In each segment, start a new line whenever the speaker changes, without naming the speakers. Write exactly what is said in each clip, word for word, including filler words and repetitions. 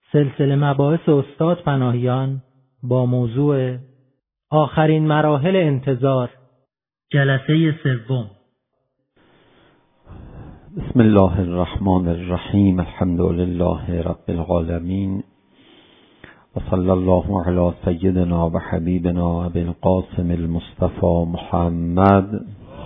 سلسله مباحث استاد پناهیان با موضوع آخرین مراحل انتظار، جلسه سوم.
بسم الله الرحمن الرحیم. الحمد لله رب العالمین و صلی الله علی سیدنا و حبیبنا ابی القاسم المصطفى محمد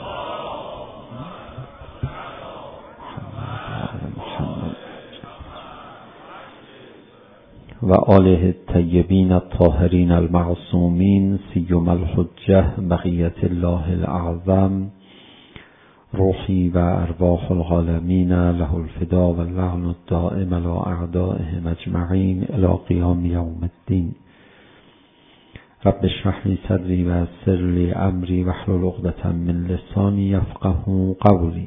و آله الطیبین الطاهرین المعصومین سیما الحجة بقیة الله الاعظم روحی و ارواح العالمین له الفدا و اللعن الدائم علی اعدائهم اجمعین الی قیام یوم الدین. رب اشرح لی صدری و یسر لی امری واحلل عقدة من لسانی یفقهوا قولی.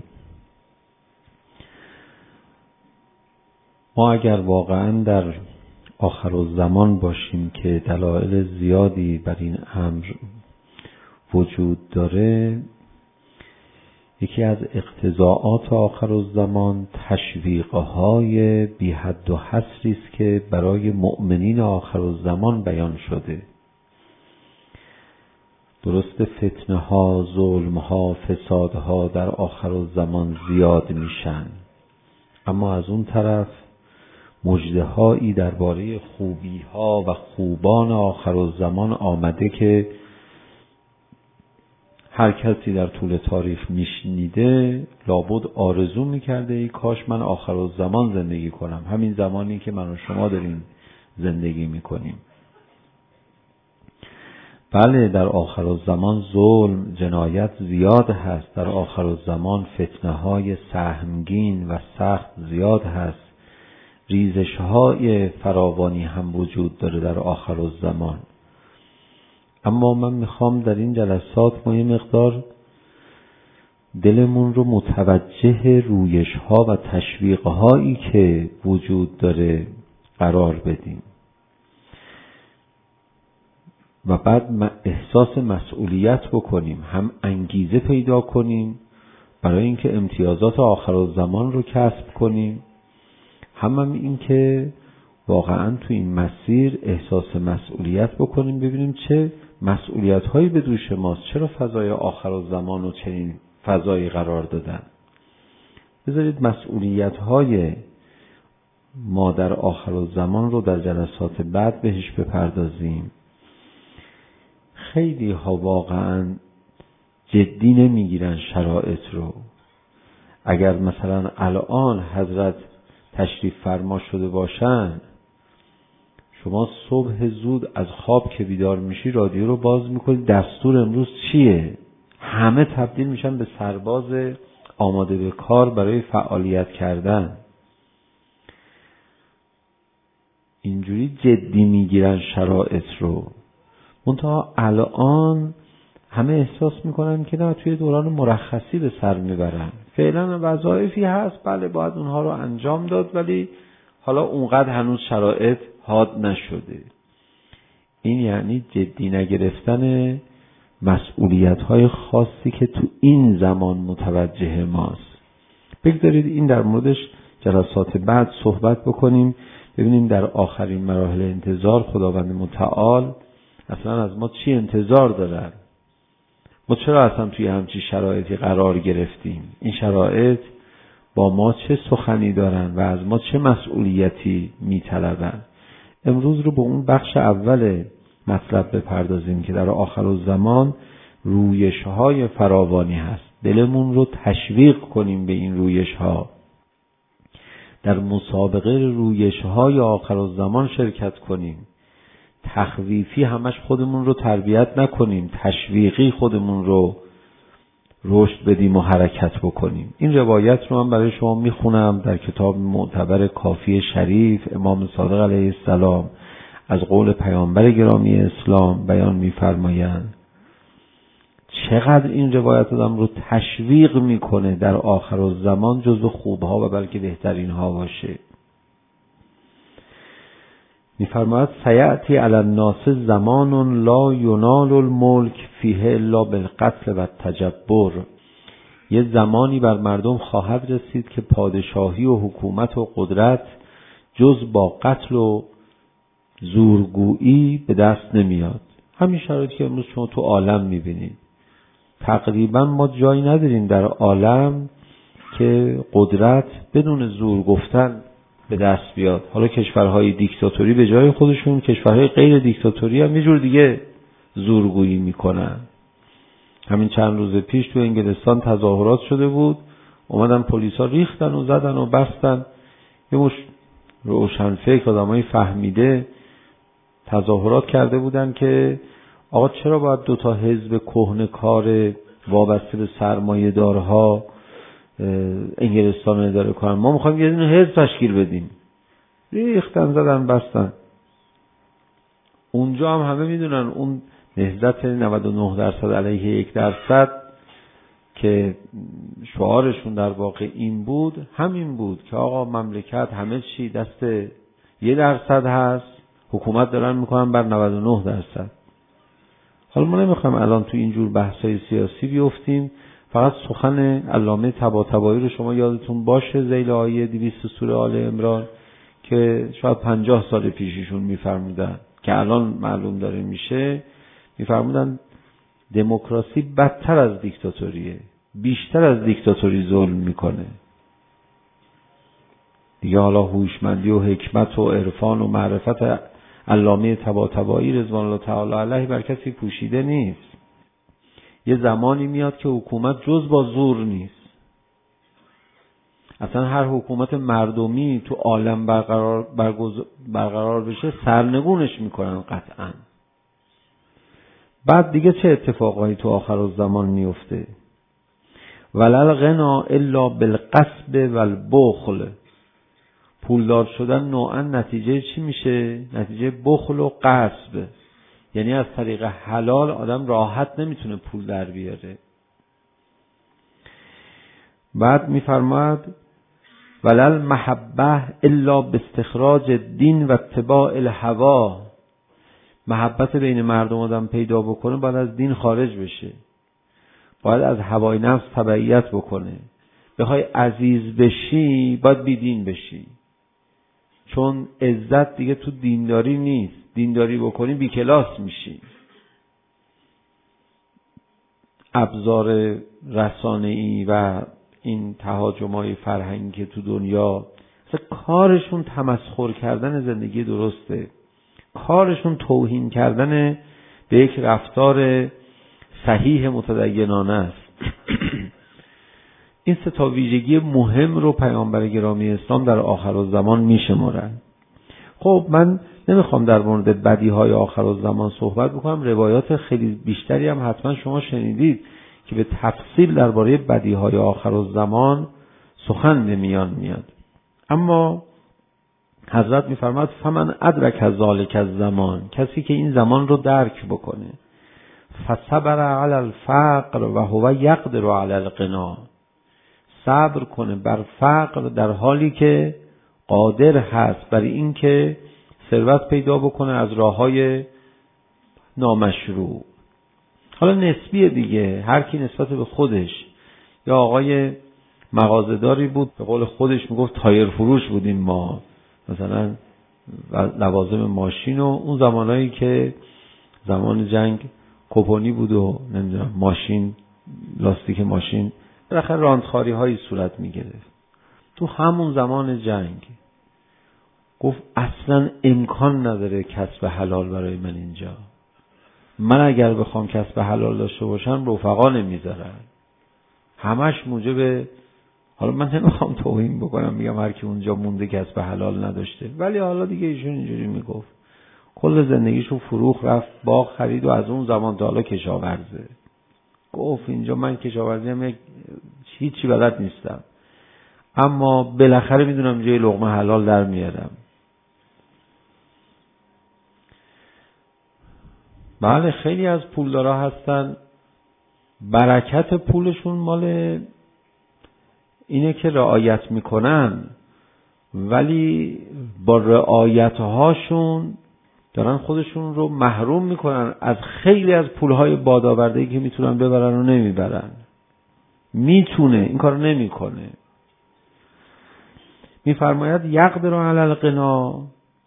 ما اگر واقعا در آخرالزمان باشیم که دلایل زیادی بر این امر وجود داره، یکی از اقتضاعات آخرالزمان تشویق‌های بی حد و حصری است که برای مؤمنین آخرالزمان بیان شده. درست فتنه ها، ظلم ها، فساد ها در آخرالزمان زیاد میشن، اما از اون طرف مژده هایی درباره خوبی ها و خوبان آخرالزمان آمده که هر کسی در طول تاریخ میشنیده لابد آرزو میکرده ای کاش من آخرالزمان زندگی کنم، همین زمانی که من و شما داریم زندگی میکنیم. بله، در آخرالزمان ظلم، جنایت زیاد هست، در آخرالزمان فتنه های سهمگین و سخت زیاد هست، ریزش های فراوانی هم وجود داره در آخرالزمان. اما من میخوام در این جلسات ما یه مقدار دلمون رو متوجه رویش ها و تشویق هایی که وجود داره قرار بدیم و بعد احساس مسئولیت بکنیم، هم انگیزه پیدا کنیم برای اینکه امتیازات آخرالزمان رو کسب کنیم، هم هم این که واقعا تو این مسیر احساس مسئولیت بکنیم، ببینیم چه مسئولیت هایی به دوش ماست، چرا فضای آخرالزمان رو چنین فضایی قرار دادن. بذارید مسئولیت های ما در آخرالزمان رو در جلسات بعد بهش بپردازیم. خیلی ها واقعا جدی نمیگیرن شرایط رو. اگر مثلا الان حضرت تشریف فرما شده باشن، شما صبح زود از خواب که بیدار میشی رادیو رو باز میکنی، دستور امروز چیه؟ همه تبدیل میشن به سرباز آماده به کار برای فعالیت کردن. اینجوری جدی میگیرن شرایط رو. منتها الان همه احساس میکنن که نه، توی دوران مرخصی به سر میبرن، فعلا وظایفی هست، بله باید اونها رو انجام داد، ولی حالا اونقدر هنوز شرایط حاد نشده. این یعنی جدی نگرفتن مسئولیت های خاصی که تو این زمان متوجه ماست. بگذارید این در موردش جلسات بعد صحبت بکنیم، ببینیم در آخرین مراحل انتظار خداوند متعال اصلا از ما چی انتظار دارن، ما چرا اصلا توی همچی شرایطی قرار گرفتیم، این شرایط با ما چه سخنی دارن و از ما چه مسئولیتی میطلبن. امروز رو به اون بخش اول مطلب بپردازیم که در آخرالزمان رویش های فراوانی هست. دلمون رو تشویق کنیم به این رویش ها، در مسابقه رویش های آخرالزمان شرکت کنیم. تخویفی همش خودمون رو تربیت نکنیم، تشویقی خودمون رو رشد بدیم و حرکت بکنیم. این روایت رو من برای شما میخونم در کتاب معتبر کافی شریف امام صادق علیه السلام از قول پیامبر گرامی اسلام بیان میفرمایند. چقدر این روایت آدم رو تشویق میکنه در آخرالزمان جزو خوبها و بلکه بهترین ها باشه. میفرماید سیأتی علی الناس زمان لا ینال الملک فیه الا بالقتل و التجبر. یه زمانی بر مردم خواهد رسید که پادشاهی و حکومت و قدرت جز با قتل و زورگویی به دست نمیاد. همین شرایطی که امروز شما تو عالم میبینید. تقریبا ما جایی نداریم در عالم که قدرت بدون زور گفتن به دست بیاد. حالا کشورهای دیکتاتوری به جای خودشون، کشورهای غیر دیکتاتوری هم یه جور دیگه زورگویی میکنن. همین چند روز پیش تو انگلستان تظاهرات شده بود، اومدن پلیسا ریختن و زدن و بستن. یه مش روشنفکر آدمای فهمیده تظاهرات کرده بودن که آقا چرا باید دو تا حزب کهنه‌کار وابسته به سرمایه‌دارها انگلستان رو اداره کنن، ما میخوایم یه دونه حزب تشکیل بدیم. ریختن زدن بستن. اونجا هم همه میدونن اون نهضت نود و نه درصد علیه یک درصد که شعارشون در واقع این بود، همین بود که آقا مملکت همه چی دست یه درصد هست، حکومت دارن میکنن بر نود و نه درصد. حالا ما نمیخوایم الان تو اینجور بحثای سیاسی بیفتیم، فقط سخن علامه طباطبایی رو شما یادتون باشه ذیل آیه دویست سوره آل عمران که شاید پنجاه سال پیششون میفرمودن که الان معلوم داره میشه، میفرمودن دموکراسی بدتر از دیکتاتوریه، بیشتر از دیکتاتوری ظلم میکنه. دیگه حالا هوشمندی و حکمت و عرفان و معرفت علامه طباطبایی رضوان الله تعالی علیه بر کسی پوشیده نیست. یه زمانی میاد که حکومت جز با زور نیست. اصلا هر حکومت مردمی تو عالم برقرار, برقرار بشه سرنگونش میکنن قطعا. بعد دیگه چه اتفاقایی تو آخر الزمان میفته؟ ولل غنا الا بالقصب والبخل. پولدار شدن نوعا نتیجه چی میشه؟ نتیجه بخل و غصب. یعنی از طریق حلال آدم راحت نمیتونه پول در بیاره. بعد میفرماد ولل محبه الا باستخراج الدین و اتباع الهوا. محبت بین مردم آدم پیدا بکنه باید از دین خارج بشه، باید از هوای نفس تبعیت بکنه. بخوای عزیز بشی باید بی دین بشی، چون عزت دیگه تو دینداری نیست. دینداری بکنی بی کلاس میشی. ابزار رسانه‌ای و این تهاجم‌های فرهنگی که تو دنیا اصلا کارشون تمسخر کردن زندگی درسته، کارشون توهین کردن به یک رفتار صحیح متدینانه است. این سه تا ویژگی مهم رو پیامبر گرامی اسلام در آخرالزمان میشمارن. خب من نمیخوام در مورد بدیهای آخرالزمان صحبت بکنم، روایات خیلی بیشتری هم حتما شما شنیدید که به تفصیل درباره بدیهای آخرالزمان سخن نمیان میاد. اما حضرت میفرماد فمن ادرک ذلک الزمان، کسی که این زمان رو درک بکنه، فصبر علی الفقر و هو یقدر علی الغنا، صبر کنه بر فقر در حالی که قادر هست بر این که ثروت پیدا بکنه از راههای نامشروع. حالا نسبیه دیگه، هر کی نسبت به خودش. یا آقای مغازه‌داری بود به قول خودش میگفت تایر فروش بودیم ما، مثلا لوازم ماشین، و اون زمانایی که زمان جنگ کوپونی بود و نمیدونم ماشین، لاستیک ماشین بالاخره راندخاری هایی صورت میگرفت. تو همون زمان جنگ گفت اصلا امکان نداره کسب حلال برای من اینجا. من اگر بخوام کسب حلال داشته باشم رفقا نمیذارن، همش موجب. حالا من نمیخوام توهین بکنم میگم هر کی اونجا مونده کسب حلال نداشته، ولی حالا دیگه ایشون اینجوری میگفت. کل زندگیشو فروخت، رفت باغ خرید و از اون زمان تا حالا کشاورزه. گفت اینجا من کشاورزی هم یک هیچی بلد نیستم، اما بالاخره میدونم جای لقمه حلال در میارم. بله خیلی از پولدارا هستن برکت پولشون مال اینه که رعایت میکنن، ولی با رعایت هاشون دارن خودشون رو محروم میکنن از خیلی از پولهای بادآورده‌ای که میتونن ببرن و نمیبرن. میتونه این کارو نمیکنه. میفرماید یقدر علی الغنا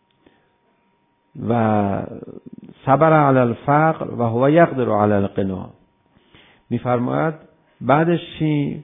و صبر علی الفقر و هو یقدر علی الغنا. میفرماید بعدش چی؟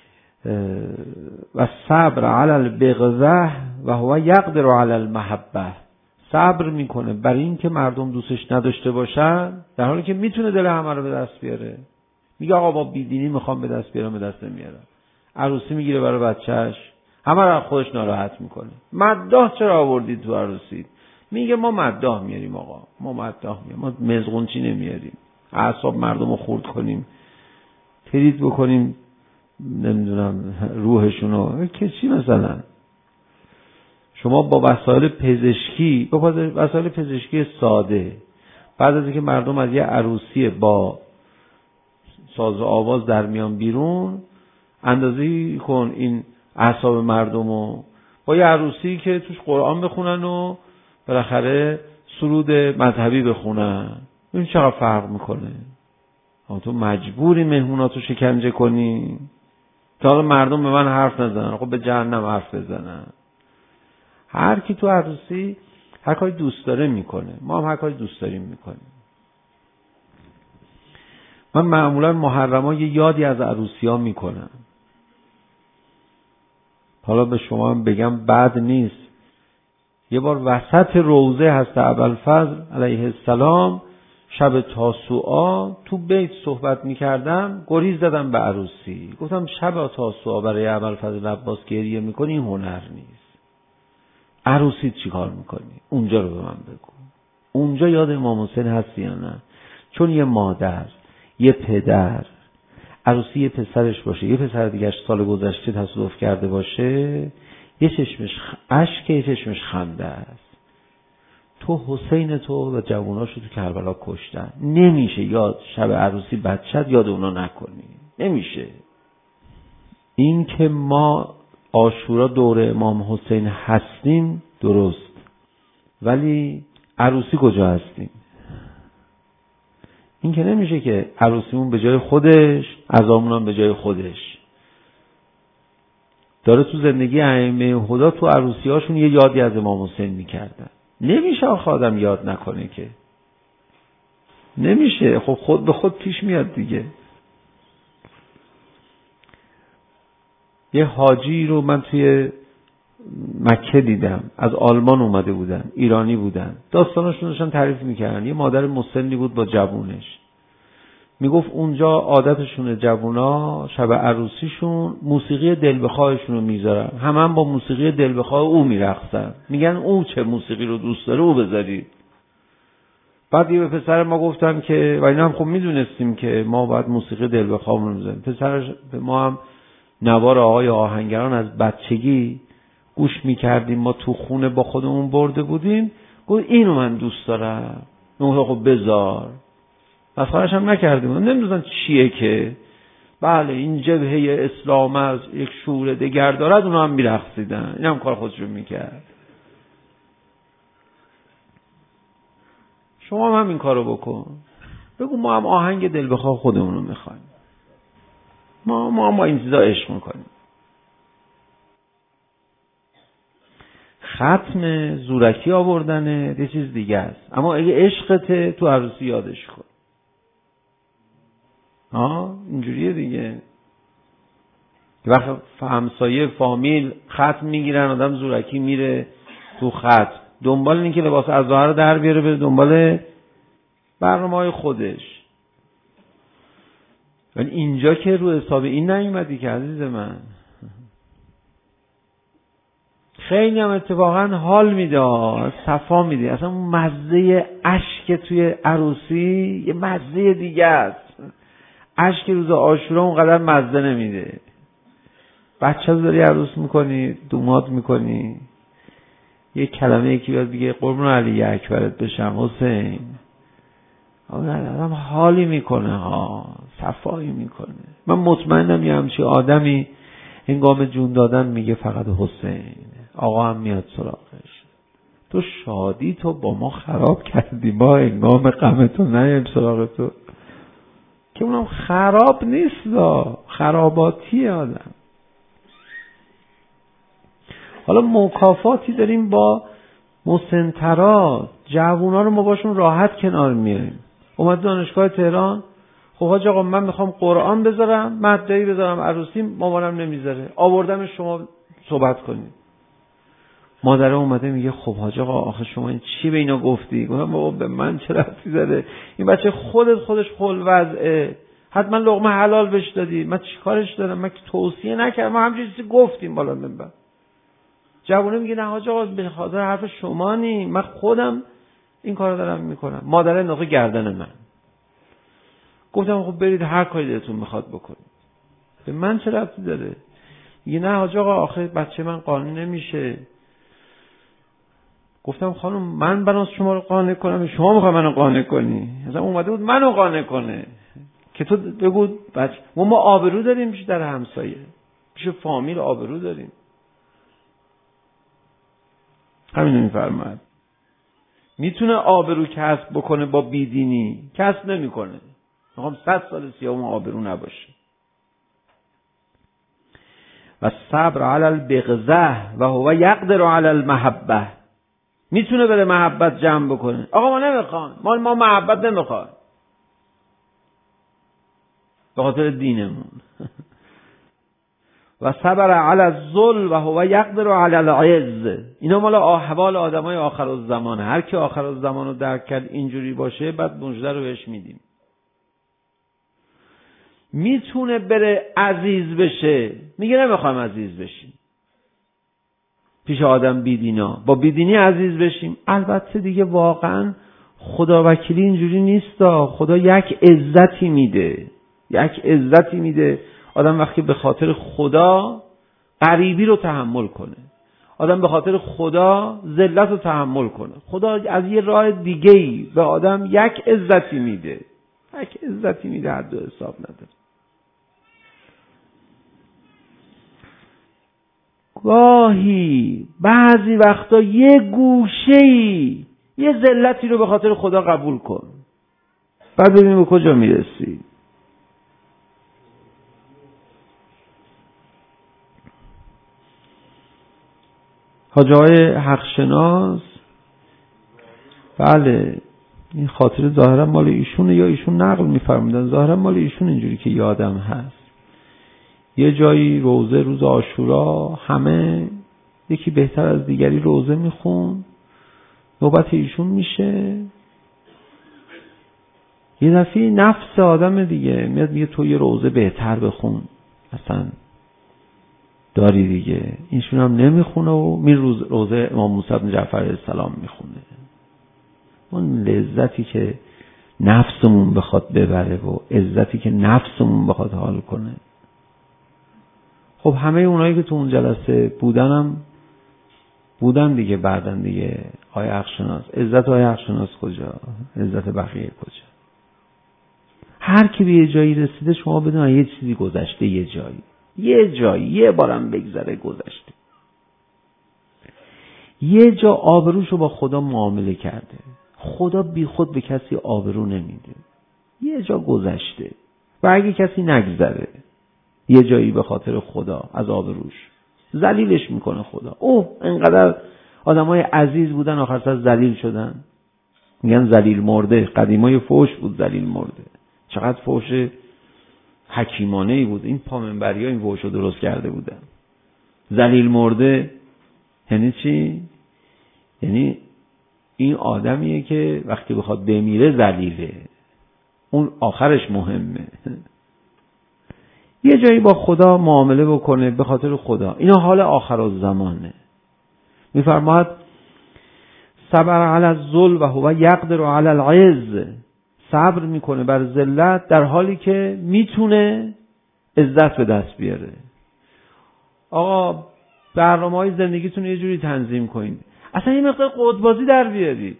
و صبر علی البغضه و هو یقدر علی المحبه. صبر میکنه برای این که مردم دوستش نداشته باشن، در حالی که میتونه دل همه رو به دست بیاره. میگه آقا با بیدینی میخوام به دست بیارم، به دست نمیارم. عروسی میگیره برای بچهش، همه رو خودش ناراحت میکنه. مداح چرا آوردید تو عروسی؟ میگه ما مداح میاریم آقا، ما مداح میاریم، ما مزغونچی نمیاریم، اعصاب مردم رو خورد کنیم، ترید بکنیم، نمیدونم روحشونو که چی. مثلا شما با وسایل پزشکی، با وسایل پزشکی ساده، بعد از اینکه مردم از یه عروسی با ساز و آواز در میان بیرون، اندازه‌ای کن این اعصاب مردمو با یه عروسی که توش قرآن بخونن و بالاخره سرود مذهبی بخونن، این چقدر فرق میکنه؟ تو مجبوری مهموناتو شکنجه کنی تا حالا مردم به من حرف نزنن، خب به جهنم حرف بزنن. هر کی تو عروسی هر کاری دوست داره میکنه، ما هم هر کاری دوست داریم میکنیم. من معمولا محرما یه یادی از عروسی ها میکنم. حالا به شما هم بگم بد نیست. یه بار وسط روضه حضرت ابوالفضل علیه السلام شب تاسوعا تو بیت صحبت میکردم، گریز زدم به عروسی. گفتم شب تاسوعا برای ابوالفضل عباس گریه میکنی، این هنر نیست. عروسی چی کار میکنی؟ اونجا رو به من بگو. اونجا یاد امام حسین هستی یا نه؟ چون یه مادر، یه پدر، عروسی یه پسرش باشه، یه پسر دیگه سال گذشته تصادف کرده باشه، یه چشمش اشک، یه چشمش خنده است. تو حسین تو و جواناشو تو کربلا کشتن، نمیشه یاد شب عروسی بچت یاد اونا نکنی، نمیشه. این که ما عاشورا دور امام حسین هستیم درست، ولی عروسی کجا هستیم؟ این که نمیشه که عروسیمون به جای خودش، عزامون هم به جای خودش. داره تو زندگی ائمه هدا تو عروسی هاشون یه یادی از امام حسین میکردن. نمیشه آخه آدم یاد نکنه که، نمیشه. خب خود به خود پیش میاد دیگه. یه حاجی رو من توی مکه دیدم، از آلمان اومده بودن، ایرانی بودن، داستاناشون داشتن تعریف میکردن. یه مادر مسنی بود با جوونش، میگفت اونجا عادتشونه جوونا شب عروسیشون موسیقی دل بخواهشون رو میذارن، همه هم با موسیقی دل بخواه او میرقصن، میگن او چه موسیقی رو دوست داره او بذارید. بعد یه به پسر ما گفتم که و اینا هم خب میدونستیم که ما باید موسیقی دل بخواهمون رو بذاریم. پسرش ما هم نوار آقای آهنگران از بچگی گوش میکردیم، ما تو خونه با خودمون برده بودیم. گفت اینو من دوست دارم. من خب بذار. مسخره‌اش هم نکردیم، نمیدونن چیه که بله این جبهه اسلام از یک شور دگر دارد، اونا هم میرقصیدن. این هم کار خودش رو میکرد. شما هم همین کارو بکن، بگو ما هم آهنگ دل بخواه خودمون رو میخوایم، ما ما ما این چیزا عشق میکنیم. ختم زورکی آوردنه یه چیز دیگه است، اما اگه عشقته تو عروسی یادش کن. آه اینجوریه دیگه. وقت همسایه فامیل ختم میگیرن، آدم زورکی میره تو ختم، دنبال اینه که لباس عزا رو در بیاره، بره دنبال برنامه‌های خودش. ولی اینجا که رو حساب این نیومدی که عزیز من. خیلی هم اتفاقا حال میده، صفا میده. اصلا اون مزه اشک توی عروسی یه مزه دیگه است. اشک روز عاشورا اونقدر مزه نمیده. بچه رو داری عروس میکنی، دومات میکنی، یه کلمه یکی بیاد بگه قربون علی اکبرت بشم حسین، آدم حالی میکنه ها، صفایی میکنه. من مطمئنم یه همچی آدمی هنگام جون دادن میگه فقط حسین. آقا هم میاد سراغش، تو شادی تو با ما خراب کردی، ما هنگام غم تو نیم سراغ تو. که اونم خراب نیست، خراباتیه آدم. حالا مکافاتی داریم با مسنترا، جوونا رو ما باشون راحت کنار میاریم. اومد دانشگاه تهران، خب حاج آقا من میخوام قرآن بذارم، مدعی بذارم عروسی، مامانم نمیذاره، آوردم شما صحبت کنید. مادره اومده میگه خب حاج آقا آخه شما این چی به اینا گفتی؟ گفتم بابا به من چه ربطی داره؟ این بچه خودت خودش خل وضعه، حتما لقمه حلال بهش دادی، من چیکارش دارم؟ من که توصیه نکردم، ما همینجوری چیزی گفتیم بالا منبر. جوونه میگه نه حاج آقا به خاطر حرف شما نی، من خودم این کارو دارم میکنم. مادره نوخه گردن من. گفتم خب برید هر کاری دلتون میخواد بکنید، به من چه ربطی داره؟ میگه نه حاج آقا آخه بچه من قانع نمیشه. گفتم خانم من بناس شما رو قانع کنم، شما میخوای منو قانع کنی؟ مثلا اومده بود منو قانع کنه که تو بگو بچه ما ما آبرو داریم پیش در همسایه، پیش فامیل آبرو داریم. همین میفرماد میتونه آبرو کسب بکنه با بیدینی، کسب نمیکنه. میخوام صد سال سیاهم آبرو نباشه. و صبر علی البغضه و هو یقدر علی المحبه، میتونه بره محبت جمع بکنه. آقا ما نمیخوام، ما ما محبت نمیخوام به خاطر دینمون. و صبر علی الذل و هو یقدر علی العز، اینا مال احوال آدمای آخر الزمانه. هر کی آخر الزمان رو درک کرد اینجوری باشه بعد مژده رو بهش میدیم. میتونه بره عزیز بشه، میگه نمیخوام عزیز بشیم پیش آدم بیدینا، با بیدینی عزیز بشیم. البته دیگه واقعا خداوکیلی اینجوری نیست. خدا یک عزتی میده، یک عزتی میده. آدم وقتی به خاطر خدا غریبی رو تحمل کنه، آدم به خاطر خدا ذلت رو تحمل کنه، خدا از یه راه دیگه‌ای به آدم یک عزتی میده، یک عزتی میده حد و حساب نداره. گاهی بعضی وقتا یه گوشه‌ای یه ذلتی رو به خاطر خدا قبول کن، بعد ببین به کجا میرسی. حاجی های حقشناس، بله این خاطر ظاهرا مال ایشونه یا ایشون نقل می‌فرمودن، ظاهرا مال ایشون اینجوری که یادم هست. یه جایی روزه روز عاشورا همه یکی بهتر از دیگری روزه میخون، نوبت ایشون میشه، یه دفعه نفس آدم دیگه میاد میگه تو یه روزه بهتر بخون، اصلا داری دیگه. اینشون هم نمیخونه و می روز روزه امام موسی بن جعفر علیه السلام میخونه. اون لذتی که نفسمون بخواد ببره و عزتی که نفسمون بخواد حال کنه. خب همه اونایی که تو اون جلسه بودنم بودن دیگه، بعدن دیگه آیه حقشناس، عزت آیه حقشناس کجا؟ عزت بقیه کجا؟ هر کی به یه جایی رسیده شما بدون یه چیزی گذشته، یه جایی یه جایی یه بارم بگذره گذشته، یه جا آبروشو با خدا معامله کرده. خدا بی خود به کسی آبرو نمیده، یه جا گذشته. و اگه کسی نگذره یه جایی به خاطر خدا از آبروش ذلیلش میکنه خدا. اوه انقدر آدمای عزیز بودن آخر سر ذلیل شدن. میگن ذلیل مرده، قدیمای فوش بود ذلیل مرده. چقدر فوش حکیمانه ای بود این پامنبری ها این فوش رو درست کرده بودن. ذلیل مرده یعنی چی؟ یعنی این آدمیه که وقتی بخواد بمیره ذلیله، اون آخرش مهمه. یه جایی با خدا معامله بکنه به خاطر خدا. اینا حال آخر الزمانه. میفرماید صبر علی الذل و هو یقدر علی العز، صبر میکنه بر ذلت در حالی که میتونه عزت به دست بیاره. آقا برنامه‌های زندگیتون یه جوری تنظیم کنید، اصلا یه مقدار قطبازی در بیارید.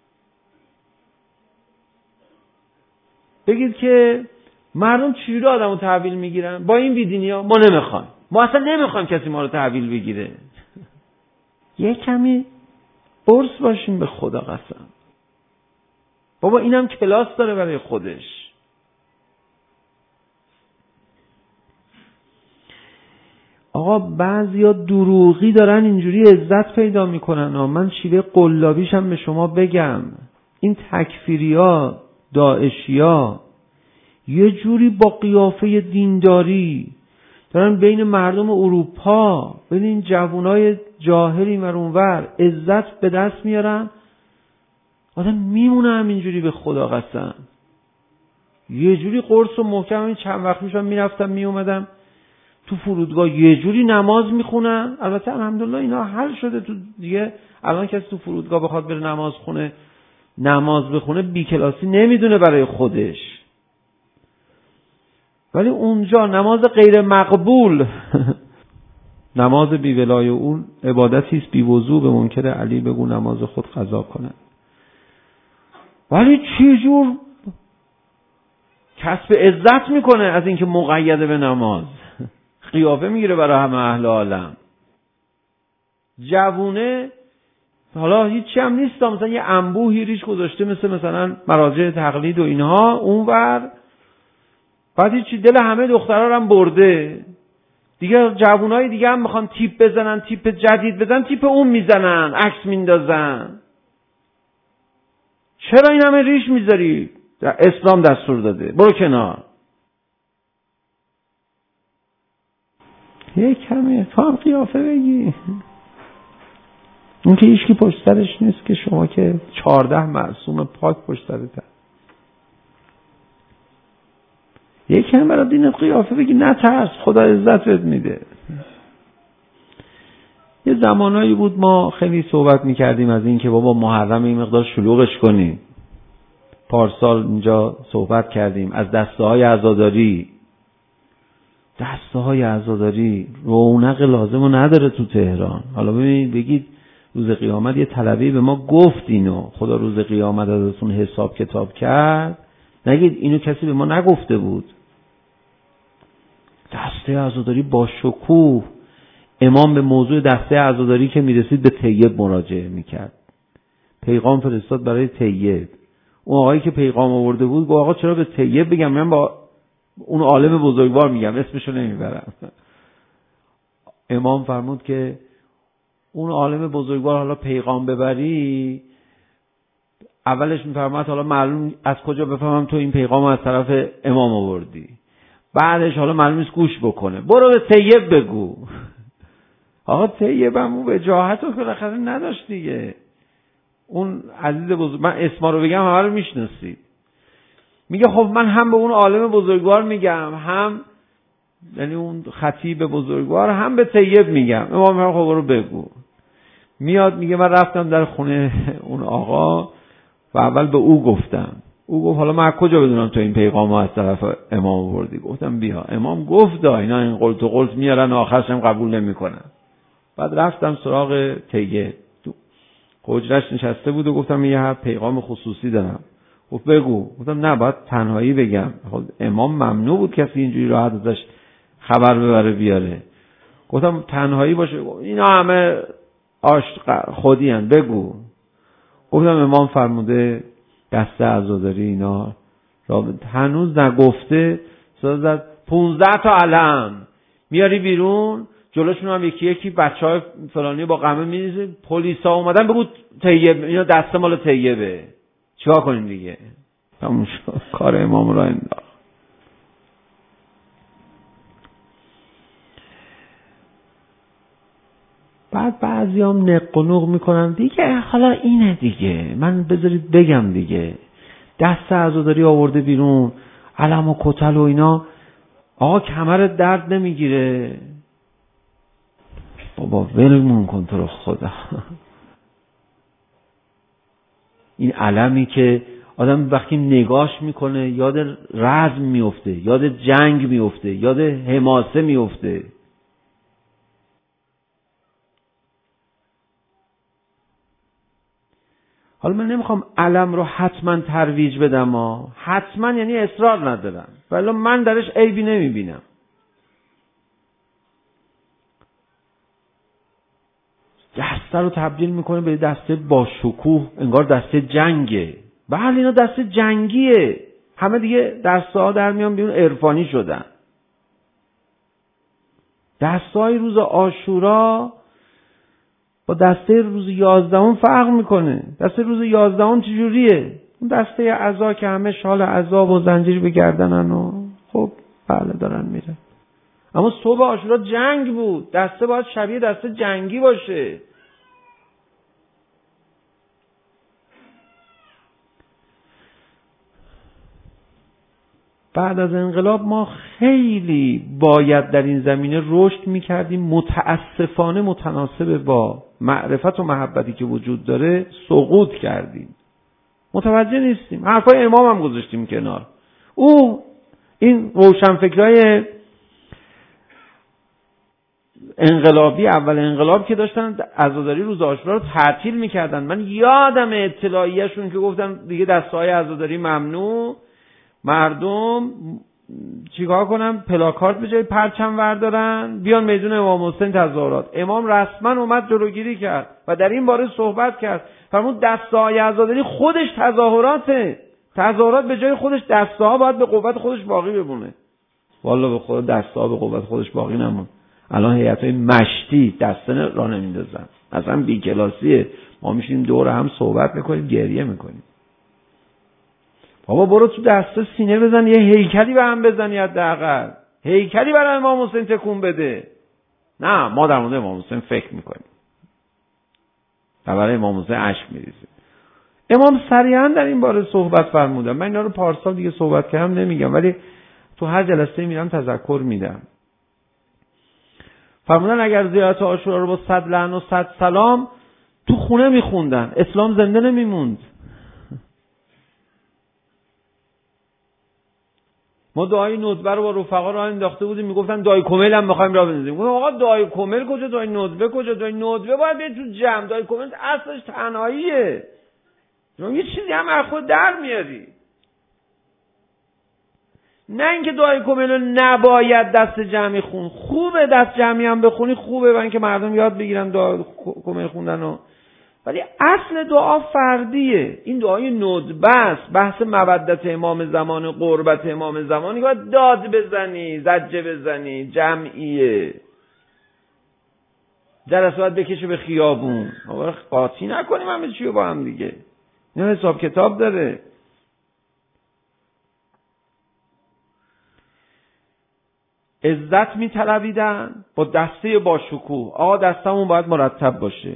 بگید که مردم چجوری آدمو تحویل میگیرن با این بیدینیا، ما نمیخوایم، ما اصلا نمیخوایم کسی ما رو تحویل بگیره. یه کمی برس باشیم به خدا قسم. بابا اینم کلاس داره برای خودش. آقا بعضیا دروغی دارن اینجوری عزت پیدا میکنن. من شیوه قلابیشم به شما بگم، این تکفیریا، داعشیا یه جوری با قیافه دینداری دارن بین مردم اروپا، بین این جوانای جاهلی مرونور عزت به دست میارن. آدم میمونه همینجوری به خدا قسم. یه جوری قرص و محکم. این چند وقت میشم میرفتم میومدم تو فرودگاه یه جوری نماز میخونن. البته الحمدلله اینا حل شده تو دیگه. الان کسی تو فرودگاه بخواد بره نماز خونه نماز بخونه بی کلاسی نمیدونه برای خودش. ولی اونجا نماز غیر مقبول نماز بی ولای اون عبادتی است بی وضو، به منکر علی بگو نماز خود قضا کنه. ولی چه جور کسب عزت میکنه از اینکه مقیده به نماز، قیافه میگیره برای همه اهل عالم. جوونه حالا هیچی هم نیست، مثلا یه انبوهی ریش گذاشته مثل مثلا مراجع تقلید و اینها اونور، بعد هیچی دل همه دخترها هم برده دیگه. جوونای دیگه هم میخوان تیپ بزنن، تیپ جدید بزنن، تیپ اون میزنن، عکس میندازن. چرا این همه ریش میذاری؟ اسلام دستور داده برو کنار. یه کمی تو هم قیافه بگی. اون که هیچکی پشت سرش نیست که شما که چهارده معصوم پاک پشت سرت هست. یه کمی برای دینت قیافه بگی، نه ترس، خدا عزت بهت میده. یه زمانایی بود ما خیلی صحبت میکردیم از این که بابا محرم این مقدار شلوغش کنیم. پارسال اینجا صحبت کردیم از دسته های عزاداری. دسته های عزاداری رونق لازم رو نداره تو تهران. حالا ببینید بگید روز قیامت یه طلبی به ما گفت اینو، خدا روز قیامت ازتون حساب کتاب کرد، نگید اینو کسی به ما نگفته بود. دسته عزاداری با شکوه. امام به موضوع دسته عزاداری که میرسید به طیب مراجعه میکرد. پیغام فرستاد برای طیب. اون آقایی که پیغام آورده بود گفت آقا چرا به طیب بگم؟ من با اون عالم بزرگوار میگم، اسمشو نمیبرم. امام فرمود که اون عالم بزرگوار حالا پیغام ببری، اولش میفرماد حالا معلوم از کجا بفهمم تو این پیغام از طرف امام آوردی، بعدش حالا معلوم نیست گوش بکنه، برو به طیب بگو. آقا طیب هم اون وجاهت رو بالاخره نداشت دیگه. اون عزیز بزرگ، من اسما رو بگم همه رو میشناسید، میگه خب من هم به اون عالم بزرگوار میگم، هم یعنی اون خطیب بزرگوار، هم به طیب میگم. امام میگه خب برو بگو. میاد میگه من رفتم در خونه اون آقا و اول به او گفتم. او گفت حالا من از کجا بدونم تو این پیغامو از طرف امام آوردی؟ گفتم بیا. امام گفت دا اینا این قلت و قلت میارن آخرش هم قبول نمیکنن. بعد رفتم سراغ طیب، تو حجرش نشسته بود و گفتم یه پیغام خصوصی دارم. گفت بگو. گفتم نه باید تنهایی بگم. خب امام ممنوع بود کسی اینجوری راحت ازش خبر ببره بیاره. گفتم تنهایی باشه. اینا همه عاشق خودی هن، بگو. گفتم امام فرموده دسته عزاداری اینا را هنوز نگفته، زد پونزده تا علم میاری بیرون، جلوشون هم یکی یکی بچه های فلانی با قمه میریزه، پلیس ها اومدن بگو طیب، اینا دسته مال طیبه. چیکار کنیم دیگه؟ تموم شد. کار امام را انداخت. بعد بعضی هم نق و نق میکنن دیگه، حالا اینه دیگه، من بذارید بگم دیگه، دست عزاداری آورده بیرون، علم و کتل و اینا، آقا کمرت درد نمیگیره؟ بابا ولمون کن تو رو خدا. این علمی که آدم وقتی نگاش میکنه یاد رزم میفته، یاد جنگ میفته، یاد حماسه میفته. حالا من نمیخوام علم رو حتما ترویج بدم ها. حتما یعنی اصرار ندارم، ولی من درش عیبی نمیبینم. دسته رو تبدیل میکنه به دسته با شکوه، انگار دسته جنگه. بله اینا دسته جنگیه. همه دیگه دسته ها در میان بیرون عرفانی شدن. دستای روز عاشورا با دسته روز یازدهم فرق میکنه. دسته روز یازدهم چجوریه؟ اون دسته عزا که همه شال عذاب و زنجیر به گردنن و خب بله دارن میرن. اما صبح عاشورا جنگ بود، دسته باید شبیه دسته جنگی باشه. بعد از انقلاب ما خیلی باید در این زمینه رشد میکردیم، متاسفانه متناسب با معرفت و محبتی که وجود داره سقوط کردیم، متوجه نیستیم. حرفای امام هم گذاشتیم کنار. او این روشنفکرای انقلابی اول انقلاب که داشتن عزاداری روز عاشورا رو تعطیل میکردن، من یادم اطلاعیه‌شون که گفتن دیگه دسته‌های عزاداری ممنوع، مردم چیکار کنن؟ پلاکارد به جای پرچم وردارن بیان میدون امام حسین تظاهرات. امام رسما اومد جلوگیری کرد و در این باره صحبت کرد، فرمود دسته‌های عزاداری خودش تظاهراته، تظاهرات به جای خودش دسته‌ها باید به قوت خودش باقی بمونه. والله به خدا دسته‌ها به قوت خودش باقی نمون. الان هیئت‌های مشتی دسته راه نمیندازن، اصلا بی‌کلاسیه. ما میشیم دور هم صحبت میکنیم گریه میکنیم. بابا برو تو دسته سینه بزن، یه هیکلی به هم بزنی، حداقل هیکلی برای امام حسین تکون بده. نه ما در مورد امام حسین فکر میکنیم و برای امام حسین اشک میریزیم. امام صریحا در این باره صحبت فرمودن. من اینا رو پارسال دیگه صحبت کردم نمیگم، ولی تو هر جلسه میرم تذکر میدم. فرمودن اگر زیارت عاشورا رو با صد لعن و صد سلام تو خونه میخوندن اسلام زنده نمیموند. ما دعای ندبه رو با رفقا راه انداخته بودیم، میگفتن دعای کمیل هم می‌خوایم راه بندازیم. گفتم آقا دعای کمیل کجا، دعای ندبه کجا؟ دعای ندبه باید بیاد تو جمع، دعای کمیل اصلش تنهاییه. شما یه چیزی هم از خود در میاری. نه اینکه دعای کمیل رو نباید دست جمعی خون، خوبه دست جمعی هم بخونی، خوبه برای اینکه مردم یاد بگیرن دعای کمیل خوندن و، ولی اصل دعا فردیه. این دعای ندبه است، بحث مودت امام زمان، قربت امام زمانی، باید داد بزنی، زجه بزنی، جمعیه. جلسه باید بکشه به خیابون. آقا قاطی نکنیم همه چی رو با هم دیگه. این حساب کتاب داره. عزت می طلبیدن با دسته با شکوه. آقا دستمون باید مرتب باشه،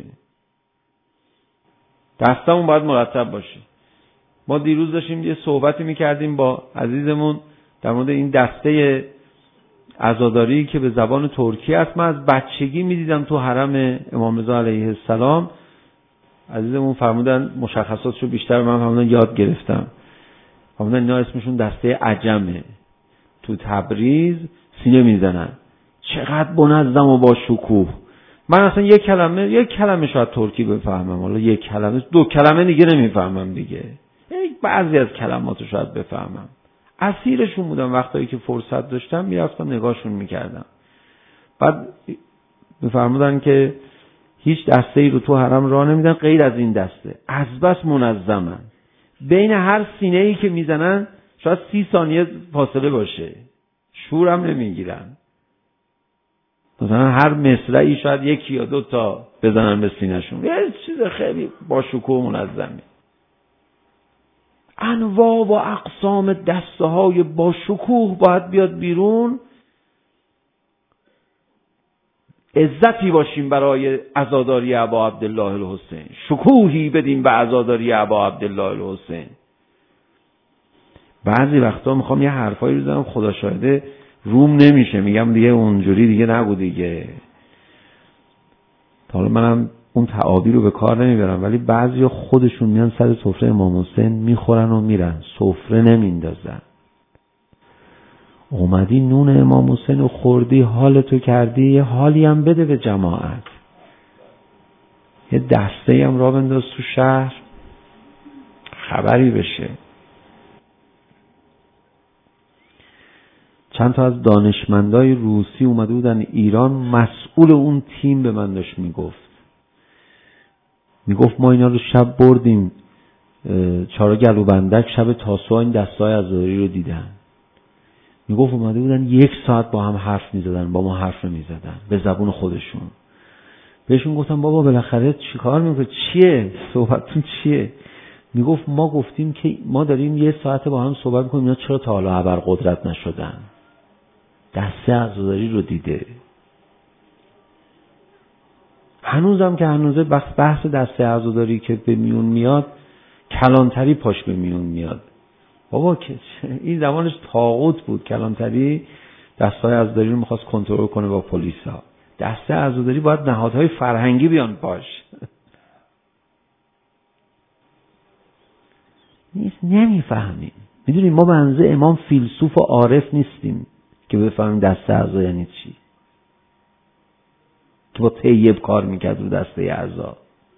دستمون باید مرتب باشه. ما دیروز داشتیم یه صحبتی میکردیم با عزیزمون در مورد این دسته عزاداری که به زبان ترکی است. من از بچگی میدیدم تو حرم امام رضا علیه السلام. عزیزمون فرمودن مشخصاتشو بیشتر من فرمودن یاد گرفتم. فرمودن اینا اسمشون دسته عجمه، تو تبریز سینه میزنن، چقدر منظم و با شکوه. من اصلا یک کلمه یک کلمه شاید ترکی بفهمم، حالا یک کلمه دو کلمه دیگه نمیفهمم دیگه، یک بعضی از کلماتو شاید بفهمم. اسیرشون بودم وقتایی که فرصت داشتم میرفتم نگاهشون میکردم. بعد میفرمودن که هیچ دسته ای رو تو حرم راه نمیدن غیر از این دسته، از بس منظمن. بین هر سینه ای که میزنن شاید سی ثانیه فاصله باشه، شورم نمیگیرن. مثلا هر مصرعی شاید یکی یا دو تا بزنن به سینه‌شون. یه چیز خیلی با شکوه و منظمی. انواع و اقسام دسته های با شکوه باید بیاد بیرون. عزتی باشیم برای عزاداری ابا عبدالله الحسین، شکوهی بدیم به عزاداری ابا عبدالله الحسین. بعضی وقتا میخوام یه حرفایی بزنم خدا شاهده روم نمیشه، میگم دیگه اونجوری دیگه نگو دیگه. حالا منم اون تعابیر رو به کار نمیبرم، ولی بعضی خودشون میان سر سفره امام حسین میخورن و میرن، سفره نمیندازن. اومدی نون امام حسین رو خوردی، حالتو کردی، یه حالی هم بده به جماعت. یه دسته هم را بنداز تو شهر خبری بشه. چند تا از دانشمندای روسی اومده بودن ایران، مسئول اون تیم به من داشت میگفت میگفت ما اینا رو شب بردیم چهار گلوبندک، شب تاسوعا این دستای عزاداری رو دیدن. میگفت اومده بودن یک ساعت با هم حرف میزدن، با ما حرف نمیزدن به زبون خودشون. بهشون گفتم بابا بالاخره چیکار میکنید؟ چیه صحبتتون چیه؟ میگفت ما گفتیم که ما داریم یه ساعت با هم صحبت میکنیم، اینا چرا تا حالا ابرقدرت نشدن؟ دسته عزاداری رو دیده. هنوزم که هنوزه بحث دسته عزاداری که به میون میاد، کلانتری پاش به میون میاد. بابا که این زمانش طاغوت بود. کلانتری دسته‌های عزاداری رو میخواست کنترل کنه با پلیسا. دسته عزاداری باید نهادهای فرهنگی بیان پاش. نیست، نمیفهمیم. میدونیم ما منزه امام فیلسوف و عارف نیستیم که بفهمیم دسته اعضا یعنی چی، که با طیب کار میکرد رو دسته اعضا.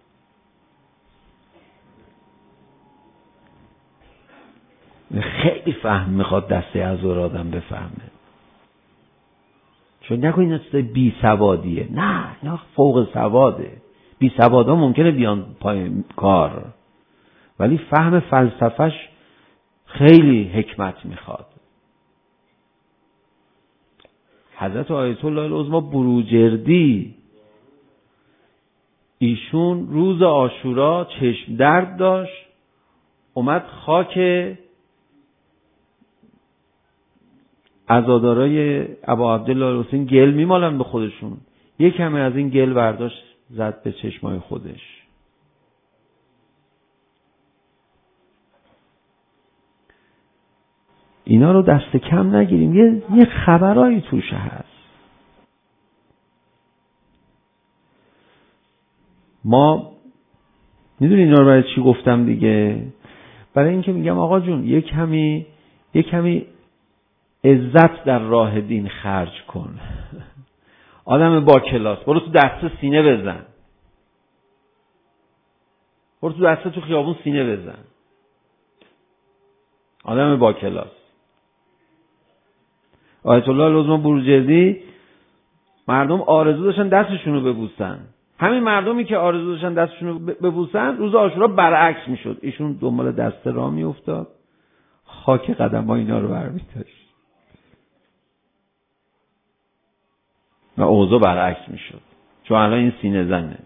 خیلی فهم میخواد دسته اعضا رو آدم بفهمه. چون نکنید اینا چیزای بی سوادیه. نه، اینا فوق سواده. بی سوادا ممکنه بیان پای کار، ولی فهم فلسفهش خیلی حکمت میخواد. حضرت آیت الله العظمی بروجردی، ایشون روز عاشورا چشم درد داشت، اومد خاک عزادارای ابا عبدالله الحسین گل میمالن به خودشون، یک کمی از این گل برداشت زد به چشمای خودش. اینا رو دست کم نگیریم. یه یه خبرایی توش هست. ما میدونی اینا رو برای چی گفتم دیگه؟ برای اینکه میگم آقا جون یک کمی یک کمی عزت در راه دین خرج کن. آدم با کلاس، برو تو دسته سینه بزن. برو تو دسته تو خیابون سینه بزن. آدم با کلاس. آیت الله العظمی بروجردی، مردم آرزو داشتن دستشون رو ببوسن. همین مردمی که آرزو داشتن دستشون رو ببوسن، روز عاشورا برعکس میشد. ایشون دنبال دسته راه میافتاد، خاک قدم‌ها اینا رو برمی‌داشت و اوضاع برعکس میشد. چون الان این سینه زنه.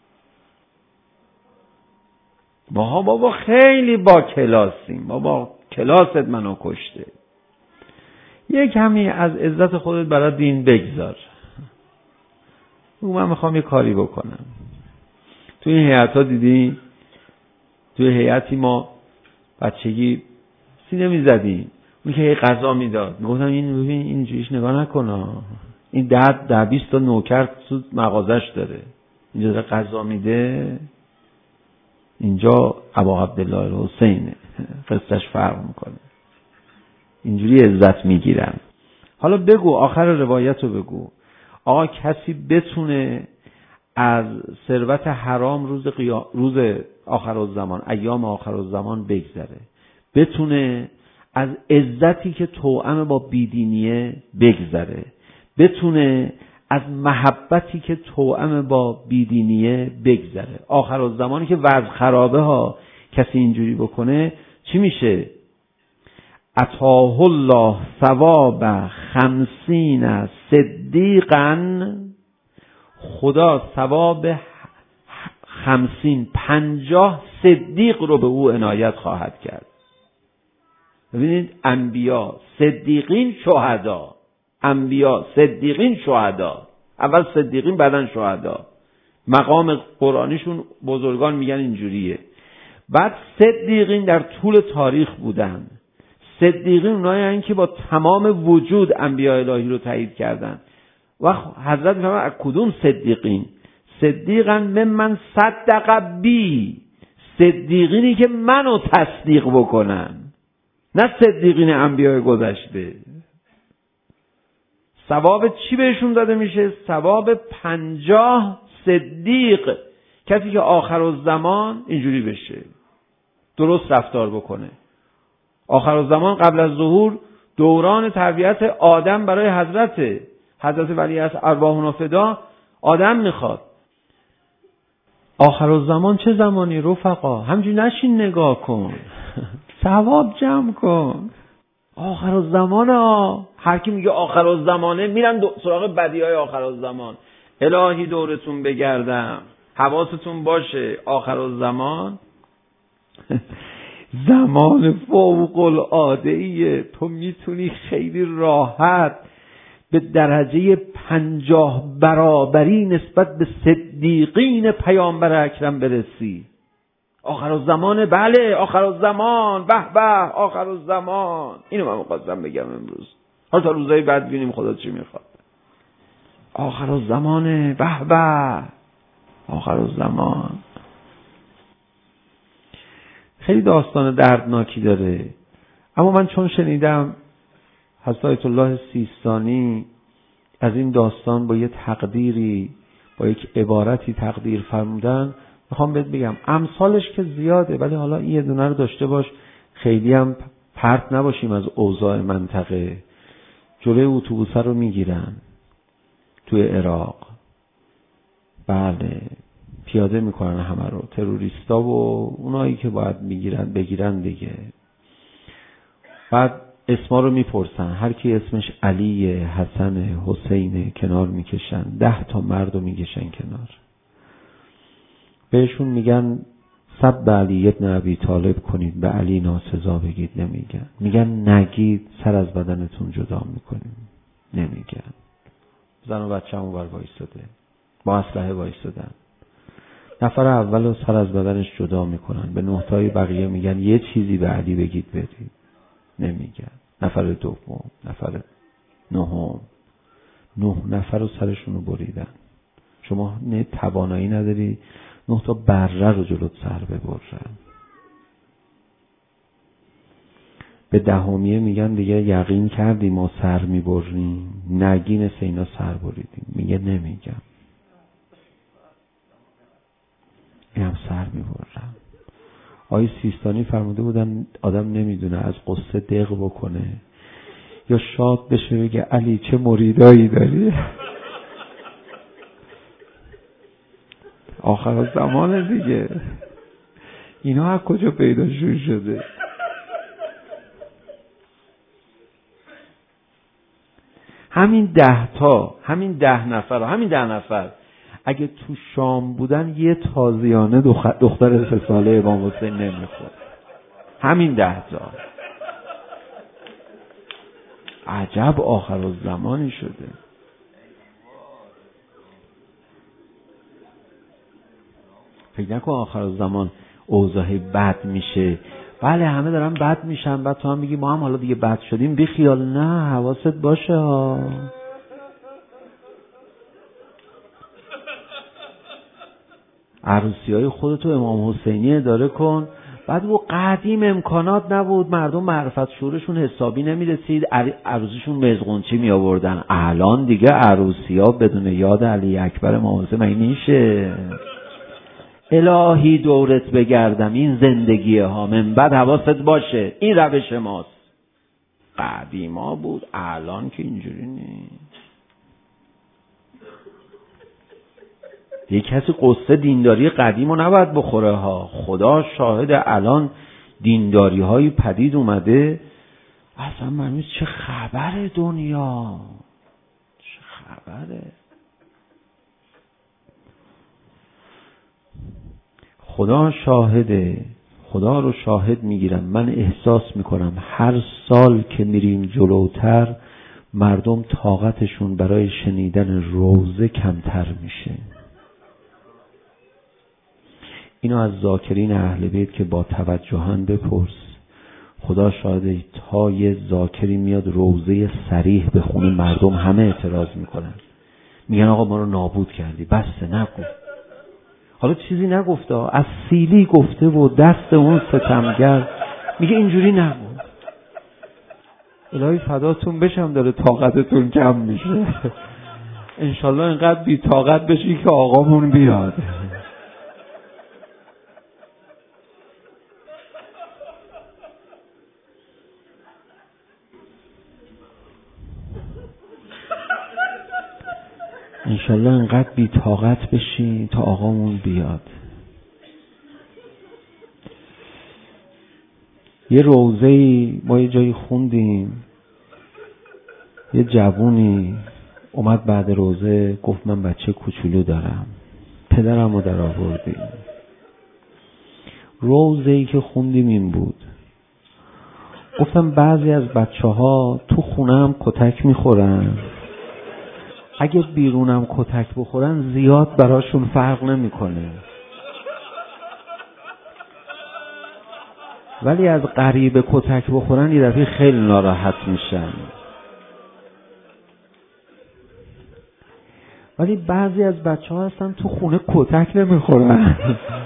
ما بابا خیلی با کلاسیم. بابا کلاست منو کشته. یک کمی از عزت خودت برای دین بگذار. من میخوام یه کاری بکنم. توی این هیئت ها دیدی، توی هیئتی ما بچگی سینه میزدیم، اون که هی غذا میداد، میگفتم این ببین اینجوریش نگاه نکن، این ده ده بیست تا نوکر تو مغازش داره، اینجا داره غذا میده، اینجا ابا عبدالله الحسینه، قصهش فرق میکنه. اینجوری عزت میگیرن. حالا بگو، آخر روایت رو بگو. آقا کسی بتونه از ثروت حرام روز قیام، روز آخرالزمان، ایام آخرالزمان بگذره، بتونه از عزتی که توأم با بیدینیه بگذره، بتونه از محبتی که توأم با بیدینیه بگذره، آخرالزمانی که وضع خرابه ها کسی اینجوری بکنه چی میشه؟ اتاه الله ثواب خمسین صدیقا، خدا ثواب خمسین پنجاه صدیق رو به او عنایت خواهد کرد. ببینید، انبیا صدیقین شهدا، انبیا صدیقین شهدا، اول صدیقین بعدن شهدا. مقام قرآنیشون بزرگان میگن اینجوریه. بعد صدیقین در طول تاریخ بودن. صدیقین اونایی هستن که با تمام وجود انبیاء الهی رو تایید کردن. و حضرت میفرمایند از کدوم صدیقین؟ صدیقا ممن صدق بی، صدیقینی که منو تصدیق بکنن، نه صدیقین انبیاء گذشته. ثواب چی بهشون داده میشه؟ ثواب پنجاه صدیق، کسی که آخرالزمان اینجوری بشه، درست رفتار بکنه. آخرالزمان قبل از ظهور دوران تربیت آدم برای حضرت حضرت ولی از ارواحنا فدا آدم میخواد. آخرالزمان چه زمانی رفقا؟ همجوری نشین نگاه کن، ثواب جمع کن. آخرالزمانه ها. هر کی میگه آخرالزمانه میرن سراغ بدیهای آخرالزمان. الهی دورتون بگردم، حواستون باشه آخرالزمان زمان فوق العاده ایه. تو میتونی خیلی راحت به درجه پنجاه برابری نسبت به صدیقین پیامبر اکرم برسی. آخرالزمان، بله آخرالزمان، به به آخرالزمان. اینو من می‌خواستم بگم امروز. حالا تا روزهای بعد ببینیم خدا چی میخواد. آخرالزمانه، به به آخرالزمان. خیلی داستان دردناکی داره، اما من چون شنیدم حضرت آیت الله سیستانی از این داستان با یه تقدیری، با یک عبارتی تقدیر فرمودن، میخوام بهت بگم. امثالش که زیاده، ولی حالا این یه دونه رو داشته باش، خیلی هم پرت نباشیم از اوضاع منطقه. جلوی اتوبوسا رو میگیرن توی عراق، بله پیاده میکنن همه رو، تروریستا و اونایی که باید میگیرن بگیرن دیگه. بعد اسما رو میپرسن، هر کی اسمش علی، حسن، حسین کنار میکشن، ده تا مرد رو میکشن کنار. بهشون میگن سب علی ابن ابی طالب کنید، به علی ناسزا بگید، نمیگن. میگن نگید سر از بدنتون جدا میکنیم، نمیگن. زن و بچه همون بر وایستاده، با اسلحه وایستادن. نفر اول رو سر از بدنش جدا میکنن، به نهتای بقیه میگن یه چیزی به علی بگید برید، نمیگن. نفر دوم، نفر نهم، نه نفر رو سرشون رو بریدن. شما نه توانایی نداری نه تا بره رو جلوت سر ببرن. به دهمیه میگن دیگه یقین کردی ما سر میبریم، نگین سینا سر بریدیم. میگه نمیگم، اینم سر میبرم. آقای سیستانی فرموده بودن آدم نمیدونه از قصه دق بکنه یا شاد بشه بگه علی چه مریدایی داری. آخر زمان دیگه اینا از کجا پیداشون شده؟ همین ده تا، همین ده نفر همین ده نفر اگه تو شام بودن یه تازیانه دختر سه ساله امام حسین نمیخورد. همین ده تا. عجب آخرالزمانی شده. فکر نکن آخرالزمان اوضاع بد میشه. بله همه دارن بد میشن، بعد تو هم میگی ما هم حالا دیگه بد شدیم. بی خیال، نه حواست باشه ها. عروسی های خودتو امام حسینی اداره کن. بعد و قدیم امکانات نبود، مردم معرفت شورشون حسابی نمیرسید، عروسیشون مزغونچی می آوردن. الان دیگه عروسی ها بدون یاد علی اکبر امام حسین مگه میشه؟ الهی دورت بگردم، این زندگیه ها. من بعد حواست باشه این روش ماست. قدیما بود، الان که اینجوری نیست. یک کسی قصه دینداری قدیم رو نباید بخوره ها. خدا شاهد الان دینداری های پدید اومده اصلا من چه خبره دنیا، چه خبره. خدا شاهده، خدا رو شاهد میگیرم. من احساس میکنم هر سال که میریم جلوتر مردم طاقتشون برای شنیدن روزه کمتر میشه. اینو از ذاکرین اهل بیت که با توجهن بپرس. خدا شاهده تا یه ذاکری میاد روزه صریح بخونه مردم همه اعتراض میکنن، میگن آقا ما رو نابود کردی، بسته نگو. حالا چیزی نگفته، از سیلی گفته و دست اون ستمگر میگه اینجوری نگو. الهی فداتون بشم داره طاقتتون کم میشه. انشالله اینقدر بی طاقت بشی که آقامون بیاد. انشالله انقدر بی طاقت بشین تا آقامون بیاد. یه روضه‌ای ما یه جایی خوندیم، یه جوونی اومد بعد روضه گفت من بچه کوچولو دارم، پدرم رو در آوردیم. روضه‌ای که خوندیم این بود، گفتم بعضی از بچه ها تو خونه هم کتک میخورن، اگه بیرونم کتک بخورن زیاد براشون فرق نمیکنه، ولی از غریبه کتک بخورن یه دفعه خیلی ناراحت میشن. ولی بعضی از بچه ها هستن تو خونه کتک نمیخورن،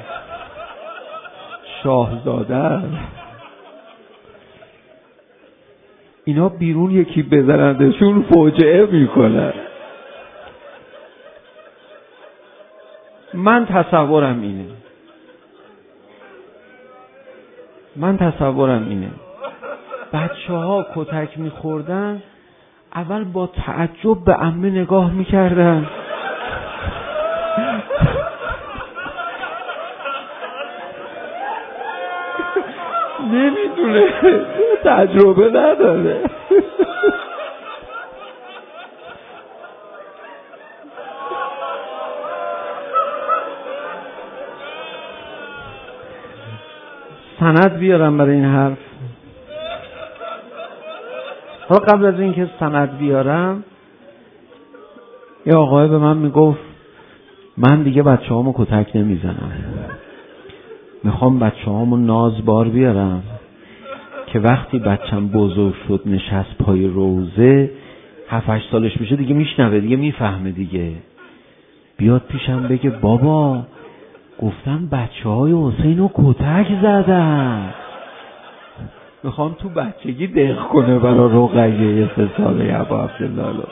شاهزاده اینا بیرون یکی بزنندشون فوجعه میکنن. من تصورم اینه من تصورم اینه بچه ها کتک میخوردن، اول با تعجب به عمه نگاه میکردن، نمیدونه، تجربه نداره. سند بیارم برای این حرف. حالا قبل از اینکه سند بیارم، یه آقای به من میگفت من دیگه بچه هامو کتک نمیزنم، میخوام بچه هامو نازبار بیارم که وقتی بچم بزرگ شد نشست پای روضه، هفت هشت سالش میشه دیگه میشنوه، دیگه میفهمه دیگه، بیاد پیشم بگه بابا گفتن بچه های حسینو کتک زدن. میخوام تو بچگی دق کنه برا رقیه سه ساله ابا عبدالله.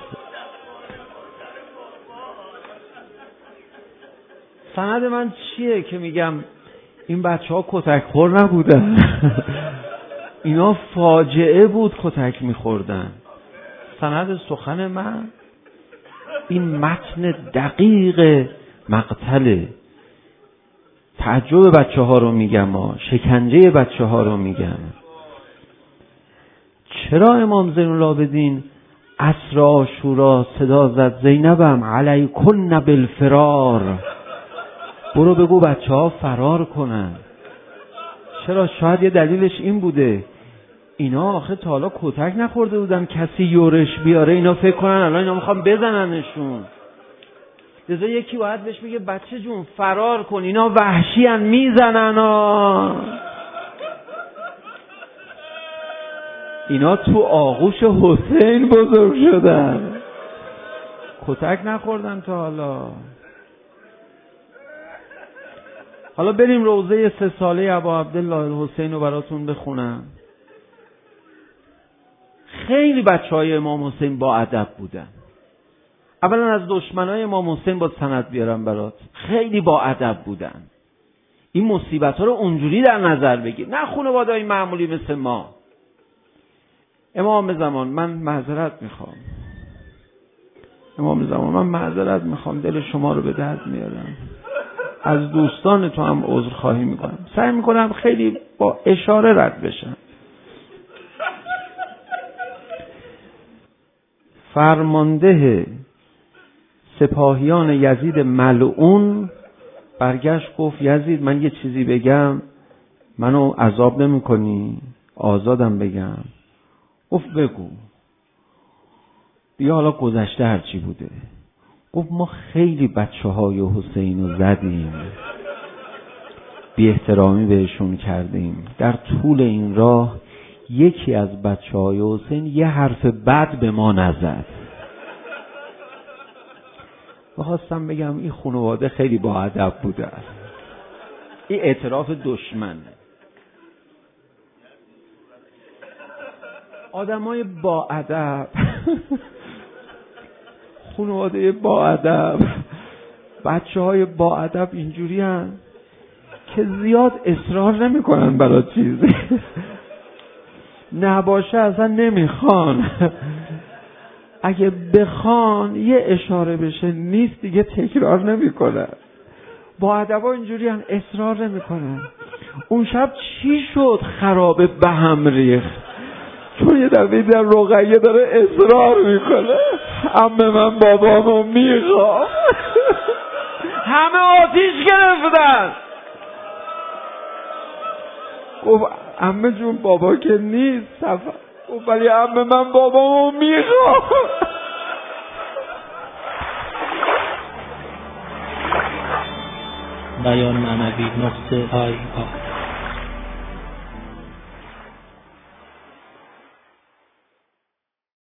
سند من چیه که میگم این بچه ها کتک خور نبودن؟ اینا فاجعه بود کتک میخوردن. سند سخن من این متن دقیق مقتله. تعجب بچه ها رو میگم ها، شکنجه بچه ها رو میگم. چرا امام زین العابدین عصر عاشورا صدا زد زینبم علیکن بالفرار، برو بگو بچه ها فرار کنن؟ چرا؟ شاید یه دلیلش این بوده اینا آخه تا حالا کتک نخورده بودن کسی یورش بیاره، اینا فکر کنن الان اینا میخوام بزننشون، لذا یکی باید بهش بگه بچه جون فرار کن، اینا وحشی ان میزنن ها. اینا تو آغوش حسین بزرگ شدن، کتک نخوردن تا حالا. حالا بریم روضه سه ساله ابا عبدالله الحسین رو براتون بخونم. خیلی بچه های امام حسین با ادب بودن. اولا از دشمنای امام حسین با سند بیارم برات، خیلی با ادب بودن. این مصیبت ها رو اونجوری در نظر بگیر، نه خانواده‌های معمولی مثل ما. امام زمان من معذرت میخوام، امام زمان من معذرت میخوام، دل شما رو به درد میارم، از دوستان تو هم عذر خواهی میکنم، سعی میکنم خیلی با اشاره رد بشم. فرمانده سپاهیان یزید ملعون برگشت گفت یزید من یه چیزی بگم منو عذاب نمی کنی؟ آزادم بگم؟ گفت بگو. بیا حالا گذشته هرچی بوده. گفت ما خیلی بچه های حسین رو زدیم، بی احترامی بهشون کردیم، در طول این راه یکی از بچه های حسین یه حرف بد به ما نزد. بخواستم بگم این خانواده خیلی با ادب بوده. این اعتراف دشمن. آدمای با ادب، خانواده با ادب، بچه های با ادب اینجوری هن که زیاد اصرار نمی کنن برای چیزی، نباشه اصلا نمیخوان، اگه بخوان یه اشاره بشه نیست دیگه تکرار نمی کنن. با ادب ها اینجوری هن، اصرار نمی کنن. اون شب چی شد خرابه به هم ریخت؟ چون یه دفعه در رقیه داره اصرار میکنه عمه من بابامو میخوام. همه آتیش گرفتن. گفت عمه جون بابا که نیست سفر. گفت ولی عمه من بابامو میخوام.
بیان معنوی نقطه آی آی